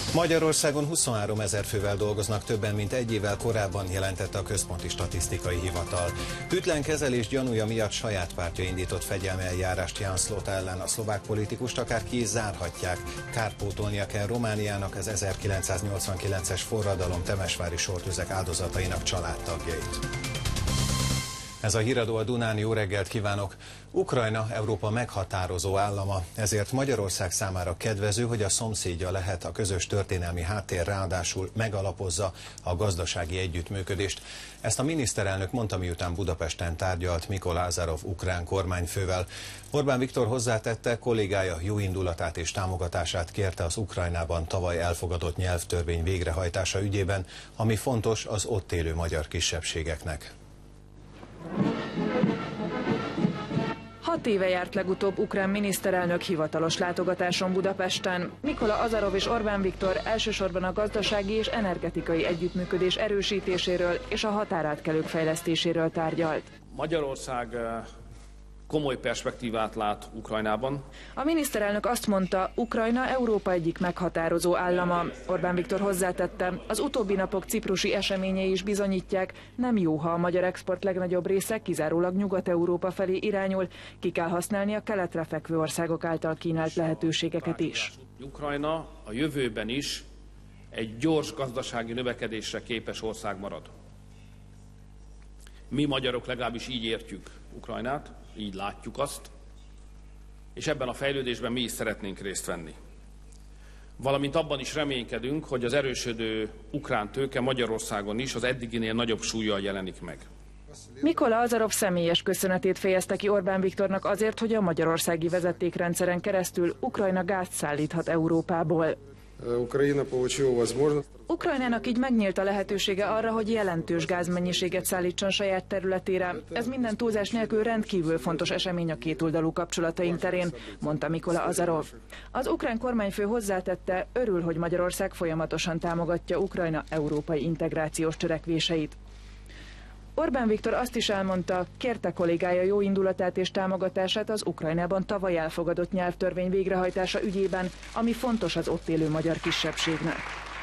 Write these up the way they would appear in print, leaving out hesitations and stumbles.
Magyarországon 23 000 fővel dolgoznak többen, mint egy évvel korábban, jelentette a Központi Statisztikai Hivatal. Hűtlen kezelés gyanúja miatt saját pártja indított fegyelmi eljárást Jan Szlota ellen. A szlovák politikust akár ki is zárhatják. Kárpótolnia kell Romániának az 1989-es forradalom temesvári sortüzek áldozatainak családtagjait. Ez a híradó a Dunán, jó reggelt kívánok! Ukrajna Európa meghatározó állama, ezért Magyarország számára kedvező, hogy a szomszédja lehet, a közös történelmi háttér ráadásul megalapozza a gazdasági együttműködést. Ezt a miniszterelnök mondta, miután Budapesten tárgyalt Mikola Azarov ukrán kormányfővel. Orbán Viktor hozzátette, kollégája jóindulatát és támogatását kérte az Ukrajnában tavaly elfogadott nyelvtörvény végrehajtása ügyében, ami fontos az ott élő magyar kisebbségeknek. 6 éve járt legutóbb ukrán miniszterelnök hivatalos látogatáson Budapesten. Mikola Azarov és Orbán Viktor elsősorban a gazdasági és energetikai együttműködés erősítéséről és a határátkelők fejlesztéséről tárgyalt. Magyarország komoly perspektívát lát Ukrajnában. A miniszterelnök azt mondta, Ukrajna Európa egyik meghatározó állama. Orbán Viktor hozzátette, az utóbbi napok ciprusi eseményei is bizonyítják, nem jó, ha a magyar export legnagyobb része kizárólag Nyugat-Európa felé irányul, ki kell használni a keletre fekvő országok által kínált lehetőségeket is. Ukrajna a jövőben is egy gyors gazdasági növekedésre képes ország marad. Mi magyarok legalábbis így értjük Ukrajnát, így látjuk azt, és ebben a fejlődésben mi is szeretnénk részt venni. Valamint abban is reménykedünk, hogy az erősödő ukrán tőke Magyarországon is az eddiginél nagyobb súllyal jelenik meg. Mikola Azarov személyes köszönetét fejezte ki Orbán Viktornak azért, hogy a magyarországi vezetékrendszeren keresztül Ukrajna gázt szállíthat Európából. Ukrajnának így megnyílt a lehetősége arra, hogy jelentős gázmennyiséget szállítson saját területére. Ez minden túlzás nélkül rendkívül fontos esemény a kétoldalú kapcsolataink terén, mondta Mikola Azarov. Az ukrán kormányfő hozzátette, örül, hogy Magyarország folyamatosan támogatja Ukrajna európai integrációs törekvéseit. Orbán Viktor azt is elmondta, kérte kollégája jó indulatát és támogatását az Ukrajnában tavaly elfogadott nyelvtörvény végrehajtása ügyében, ami fontos az ott élő magyar kisebbségnek.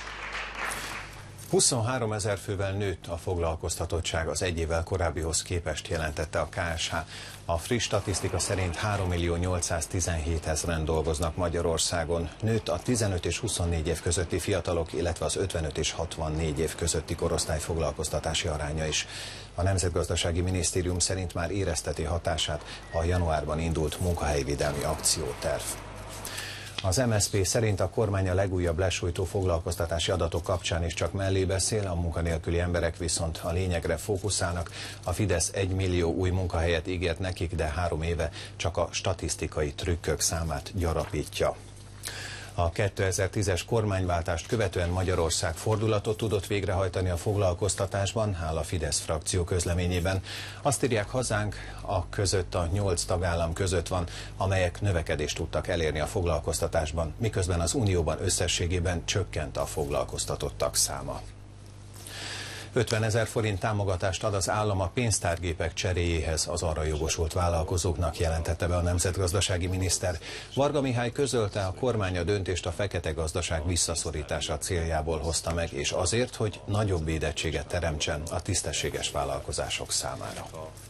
23 000 fővel nőtt a foglalkoztatottság az egy évvel korábbihoz képest, jelentette a KSH. A friss statisztika szerint 3 817 000-en dolgoznak Magyarországon. Nőtt a 15 és 24 év közötti fiatalok, illetve az 55 és 64 év közötti korosztály foglalkoztatási aránya is. A Nemzetgazdasági Minisztérium szerint már érezteti hatását a januárban indult munkahelyvédelmi akcióterv. Az MSZP szerint a kormány a legújabb lesújtó foglalkoztatási adatok kapcsán is csak mellé beszél, a munkanélküli emberek viszont a lényegre fókuszálnak. A Fidesz 1 millió új munkahelyet ígért nekik, de 3 éve csak a statisztikai trükkök számát gyarapítja. A 2010-es kormányváltást követően Magyarország fordulatot tudott végrehajtani a foglalkoztatásban, áll a Fidesz frakció közleményében. Azt írják, hazánk a 8 tagállam között van, amelyek növekedést tudtak elérni a foglalkoztatásban, miközben az Unióban összességében csökkent a foglalkoztatottak száma. 50 000 forint támogatást ad az állam a pénztárgépek cseréjéhez az arra jogosult vállalkozóknak, jelentette be a nemzetgazdasági miniszter. Varga Mihály közölte, a kormány a döntést a fekete gazdaság visszaszorítása céljából hozta meg, és azért, hogy nagyobb védettséget teremtsen a tisztességes vállalkozások számára.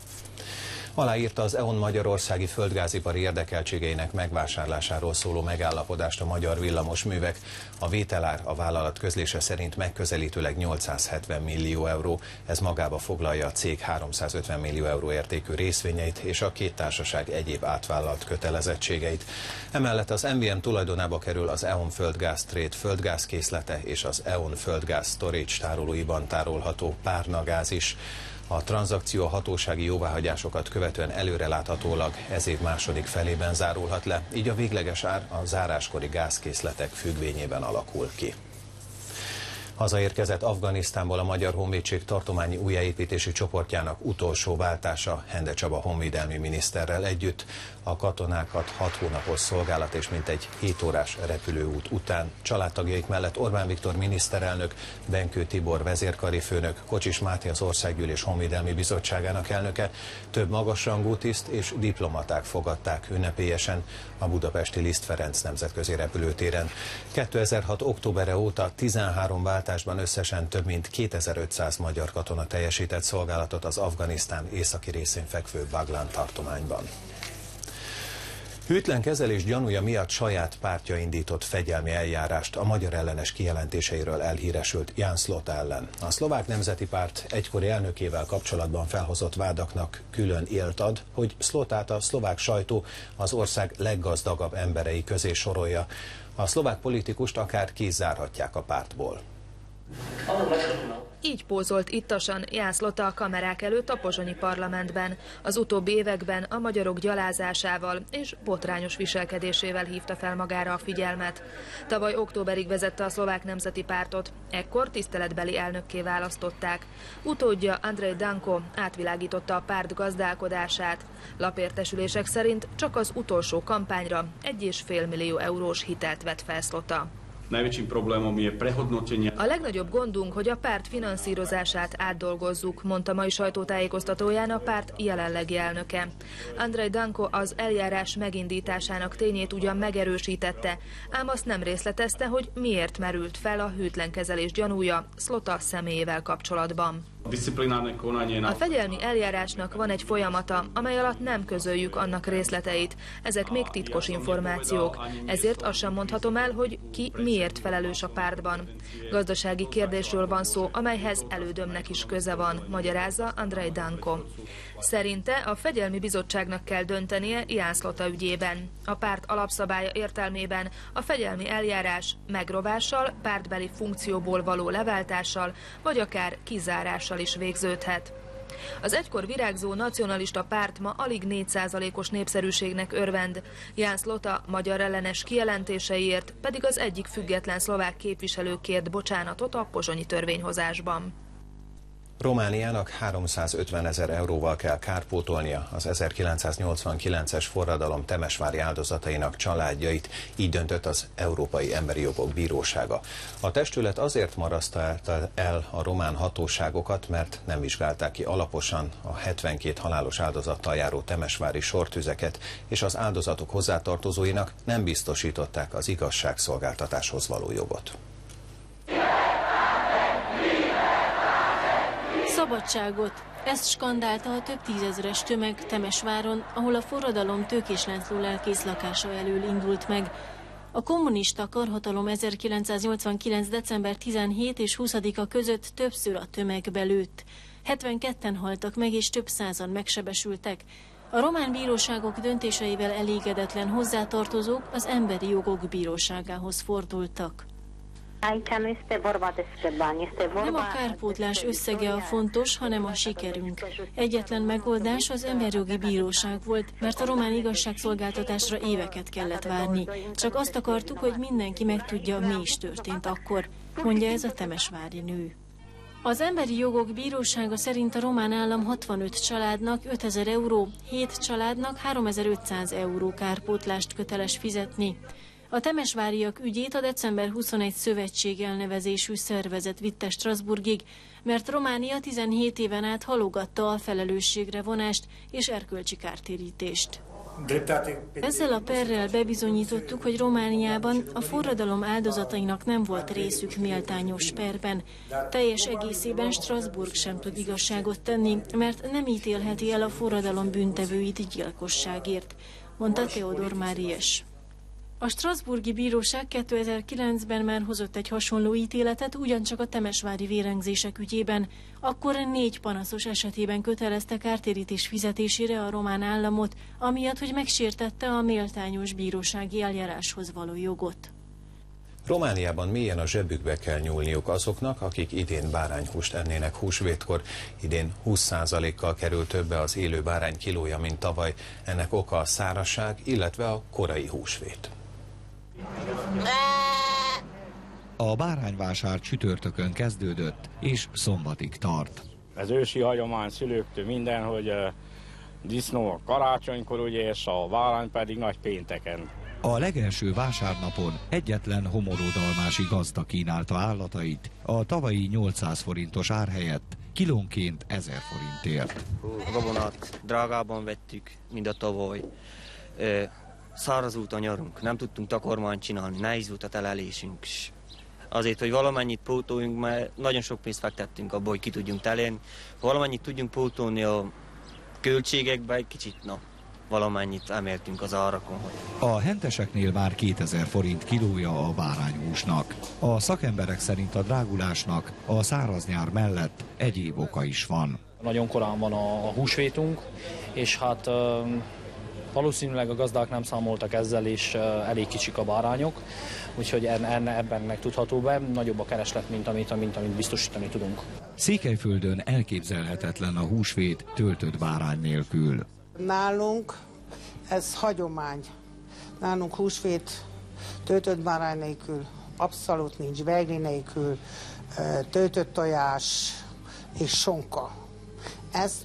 Aláírta az EON magyarországi földgázipari érdekeltségeinek megvásárlásáról szóló megállapodást a Magyar Villamosművek. A vételár a vállalat közlése szerint megközelítőleg 870 millió euró. Ez magába foglalja a cég 350 millió euró értékű részvényeit és a két társaság egyéb átvállalt kötelezettségeit. Emellett az MVM tulajdonába kerül az EON Földgáz Trade földgázkészlete és az EON Földgáz Storage tárolóiban tárolható párnagáz is. A tranzakció a hatósági jóváhagyásokat követően előreláthatólag ez év második felében zárulhat le, így a végleges ár a záráskori gázkészletek függvényében alakul ki. Hazaérkezett Afganisztánból a Magyar Honvédség tartományi újjáépítési csoportjának utolsó váltása Hende Csaba honvédelmi miniszterrel együtt. a katonákat 6 hónapos szolgálat és mintegy 7 órás repülőút után. Családtagjaik mellett Orbán Viktor miniszterelnök, Benkő Tibor vezérkari főnök, Kocsis Máté az Országgyűlés Honvédelmi Bizottságának elnöke, több magasrangú tiszt és diplomaták fogadták ünnepélyesen a budapesti Liszt Ferenc nemzetközi repülőtéren. 2006. októberre óta 13 váltásban összesen több mint 2500 magyar katona teljesített szolgálatot az Afganisztán északi részén fekvő Baglan tartományban. Hűtlen kezelés gyanúja miatt saját pártja indított fegyelmi eljárást a magyar ellenes kijelentéseiről elhíresült Jan Slota ellen. A Szlovák Nemzeti Párt egykori elnökével kapcsolatban felhozott vádaknak külön élt ad, hogy Slotát a szlovák sajtó az ország leggazdagabb emberei közé sorolja. A szlovák politikust akár kizárhatják a pártból. Így pózolt ittasan Jan Slota a kamerák előtt a pozsonyi parlamentben. Az utóbbi években a magyarok gyalázásával és botrányos viselkedésével hívta fel magára a figyelmet. Tavaly októberig vezette a Szlovák Nemzeti Pártot, ekkor tiszteletbeli elnökké választották. Utódja Andrej Danko átvilágította a párt gazdálkodását. Lapértesülések szerint csak az utolsó kampányra 1,5 millió eurós hitelt vett fel Slota. A legnagyobb gondunk, hogy a párt finanszírozását átdolgozzuk, mondta mai sajtótájékoztatóján a párt jelenlegi elnöke. Andrej Danko az eljárás megindításának tényét ugyan megerősítette, ám azt nem részletezte, hogy miért merült fel a hűtlen kezelés gyanúja Slota személyével kapcsolatban. A fegyelmi eljárásnak van egy folyamata, amely alatt nem közöljük annak részleteit. Ezek még titkos információk, ezért azt sem mondhatom el, hogy ki miért felelős a pártban. Gazdasági kérdésről van szó, amelyhez elődömnek is köze van, magyarázza Andrej Danko. Szerinte a fegyelmi bizottságnak kell döntenie Jan Slota ügyében. A párt alapszabálya értelmében a fegyelmi eljárás megrovással, pártbeli funkcióból való leváltással, vagy akár kizárással is végződhet. Az egykor virágzó nacionalista párt ma alig 4%-os népszerűségnek örvend. Jan Slota magyar ellenes kijelentéseiért pedig az egyik független szlovák képviselő kért bocsánatot a pozsonyi törvényhozásban. Romániának 350 000 euróval kell kárpótolnia az 1989-es forradalom temesvári áldozatainak családjait, így döntött az Európai Emberi Jogok Bírósága. A testület azért marasztalta el a román hatóságokat, mert nem vizsgálták ki alaposan a 72 halálos áldozattal járó temesvári sortüzeket, és az áldozatok hozzátartozóinak nem biztosították az igazságszolgáltatáshoz való jogot. Szabadságot! Ezt skandálta a több tízezres tömeg Temesváron, ahol a forradalom Tőkés László lelkész lakása elől indult meg. A kommunista karhatalom 1989. december 17 és 20-a között többször a tömegbe lőtt. 72-en haltak meg és több százan megsebesültek. A román bíróságok döntéseivel elégedetlen hozzátartozók az Emberi Jogok Bíróságához fordultak. Nem a kárpótlás összege a fontos, hanem a sikerünk. Egyetlen megoldás az Emberjogi Bíróság volt, mert a román igazságszolgáltatásra éveket kellett várni. Csak azt akartuk, hogy mindenki megtudja, mi is történt akkor, mondja ez a temesvári nő. Az Emberi Jogok Bírósága szerint a román állam 65 családnak 5000 euró, 7 családnak 3500 euró kárpótlást köteles fizetni. A temesváriak ügyét a december 21 szövetség elnevezésű szervezet vitte Strasbourgig, mert Románia 17 éven át halogatta a felelősségre vonást és erkölcsi kártérítést. Ezzel a perrel bebizonyítottuk, hogy Romániában a forradalom áldozatainak nem volt részük méltányos perben. Teljes egészében Strasbourg sem tud igazságot tenni, mert nem ítélheti el a forradalom bűntevőit gyilkosságért, mondta Teodor Máries. A strasbourgi bíróság 2009-ben már hozott egy hasonló ítéletet, ugyancsak a temesvári vérengzések ügyében. Akkor 4 panaszos esetében kötelezte kártérítés fizetésére a román államot, amiatt, hogy megsértette a méltányos bírósági eljáráshoz való jogot. Romániában mélyen a zsebükbe kell nyúlniuk azoknak, akik idén bárányhúst ennének húsvétkor. Idén 20%-kal került többe az élő bárány kilója, mint tavaly. Ennek oka a szárazság, illetve a korai húsvét. A bárányvásár csütörtökön kezdődött, és szombatig tart. Ez ősi hagyomány szülőktől minden, hogy disznó a karácsonykor, ugye, és a bárány pedig nagy pénteken. A legelső vásárnapon egyetlen homorodalmási gazda kínálta állatait a tavalyi 800 forintos ár helyett kilónként 1000 forintért. A gabonát drágában vettük, mint a tavaly. Száraz volt a nyarunk, nem tudtunk takarmányt csinálni, nehéz volt a telelésünk. Azért, hogy valamennyit pótoljunk, mert nagyon sok pénzt fektettünk abba, hogy ki tudjunk telélni. Valamennyit tudjunk pótolni a költségekbe, egy kicsit, valamennyit emeltünk az árakon. A henteseknél már 2000 forint kilója a bárányhúsnak. A szakemberek szerint a drágulásnak a száraz nyár mellett egyéb oka is van. Nagyon korán van a húsvétunk, és hát valószínűleg a gazdák nem számoltak ezzel, és elég kicsik a bárányok, úgyhogy ebben megtudható be, nagyobb a kereslet, mint amit biztosítani tudunk. Székelyföldön elképzelhetetlen a húsvét töltött bárány nélkül. Nálunk ez hagyomány. Nálunk húsvét töltött bárány nélkül abszolút nincs, begli nélkül, töltött tojás és sonka. Ez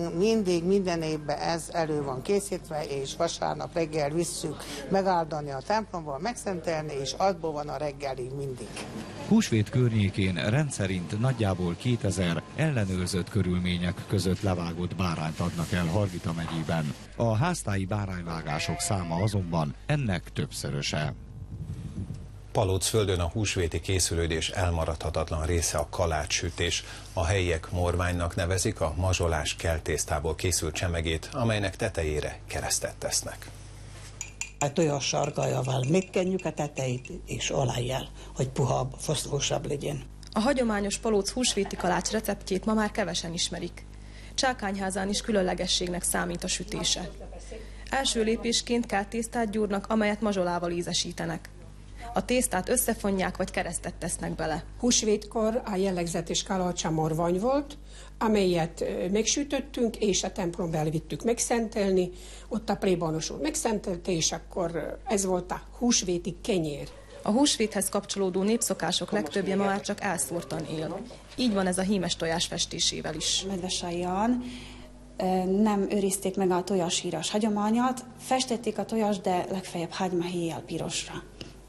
minden évben ez elő van készítve, és vasárnap reggel visszük megáldani a templomból, megszentelni, és abból van a reggelig mindig. Húsvét környékén rendszerint nagyjából 2000 ellenőrzött körülmények között levágott bárányt adnak el Hargita megyében. A háztáji bárányvágások száma azonban ennek többszöröse. Palócföldön a húsvéti készülődés elmaradhatatlan része a kalácssütés. A helyiek morványnak nevezik a mazsolás keltésztából készült csemegét, amelynek tetejére keresztet tesznek. A tojás sargajával megkenjük a tetejét és olajjal, hogy puhább, foszlósabb legyen. A hagyományos palóc húsvéti kalács receptjét ma már kevesen ismerik. Csákányházán is különlegességnek számít a sütése. Első lépésként keltésztát gyúrnak, amelyet mazsolával ízesítenek. A tésztát összefonják, vagy keresztet tesznek bele. Húsvétkor a jellegzetes kalácsa morvany volt, amelyet megsütöttünk, és a templomba elvittük megszentelni. Ott a plébános úr megszentelte, és akkor ez volt a húsvéti kenyér. A húsvéthez kapcsolódó népszokások legtöbbje ma már csak elszórtan él. Így van ez a hímes tojás festésével is. Medvesajjan nem őrizték meg a tojáshíras hagyományát, festették a tojást, de legfeljebb hagymahéjjel pirosra.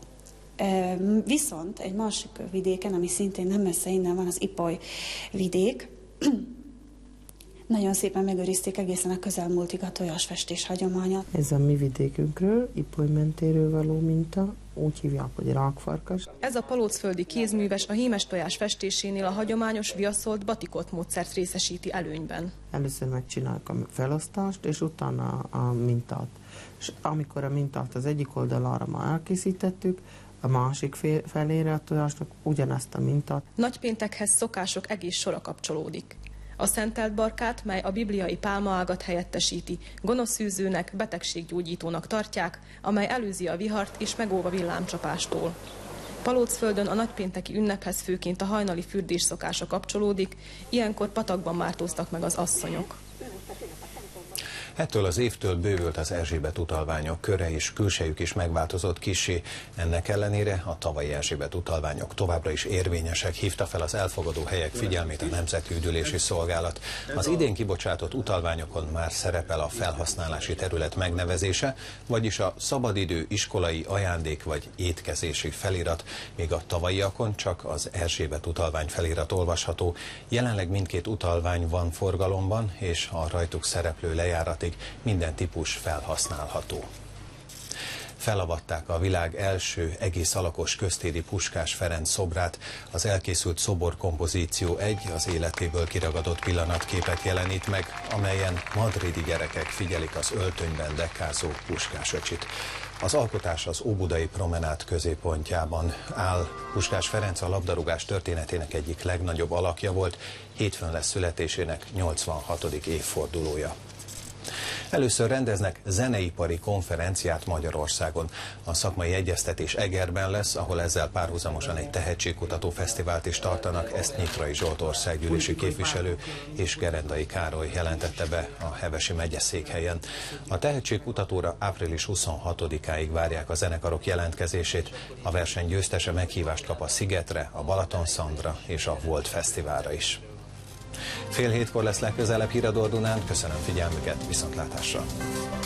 Viszont egy másik vidéken, ami szintén nem messze innen van, az Ipoly vidék, nagyon szépen megőrizték egészen a közelmúltig a tojásfestés hagyományát. Ez a mi vidékünkről, Ipoly mentéről való minta, úgy hívják, hogy rákfarkas. Ez a palócföldi kézműves a hímes tojás festésénél a hagyományos viaszolt batikot módszert részesíti előnyben. Először megcsináljuk a felosztást, és utána a mintát. És amikor a mintát az egyik oldalára már elkészítettük, a másik felére a tojásnak ugyanezt a mintát. Nagypéntekhez szokások egész sora kapcsolódik. A szentelt barkát, mely a bibliai pálmaágat helyettesíti, gonoszszűzőnek, betegséggyógyítónak tartják, amely előzi a vihart és megóv a villámcsapástól. Palócföldön a nagypénteki ünnephez főként a hajnali fürdés szokása kapcsolódik, ilyenkor patakban mártóztak meg az asszonyok. Ettől az évtől bővült az Erzsébet utalványok köre, és külsejük is megváltozott kissé. Ennek ellenére a tavalyi Erzsébet utalványok továbbra is érvényesek, hívta fel az elfogadó helyek figyelmét a Nemzeti Üdülési Szolgálat. Az idén kibocsátott utalványokon már szerepel a felhasználási terület megnevezése, vagyis a szabadidő, iskolai ajándék vagy étkezési felirat, míg a tavalyiakon csak az Erzsébet utalvány felirat olvasható. Jelenleg mindkét utalvány van forgalomban, és a rajtuk szereplő lejáratig minden típus felhasználható. Felavatták a világ első egész alakos köztéri Puskás Ferenc szobrát. Az elkészült szoborkompozíció egy az életéből kiragadott pillanatképet jelenít meg, amelyen madridi gyerekek figyelik az öltönyben dekázó Puskás öcsit. Az alkotás az óbudai promenád középpontjában áll. Puskás Ferenc a labdarúgás történetének egyik legnagyobb alakja volt, hétfőn lesz születésének 86. évfordulója. Először rendeznek zeneipari konferenciát Magyarországon. A szakmai egyeztetés Egerben lesz, ahol ezzel párhuzamosan egy tehetségkutató fesztivált is tartanak, ezt Nyitrai Zsolt országgyűlési képviselő és Gerendai Károly jelentette be a Hevesi megyeszékhelyen. A tehetségkutatóra április 26-áig várják a zenekarok jelentkezését. A verseny győztese meghívást kap a Szigetre, a Balatonszandra és a Volt Fesztiválra is. Fél hétkor lesz legközelebb Híradó a Dunán. Köszönöm figyelmüket, viszontlátásra!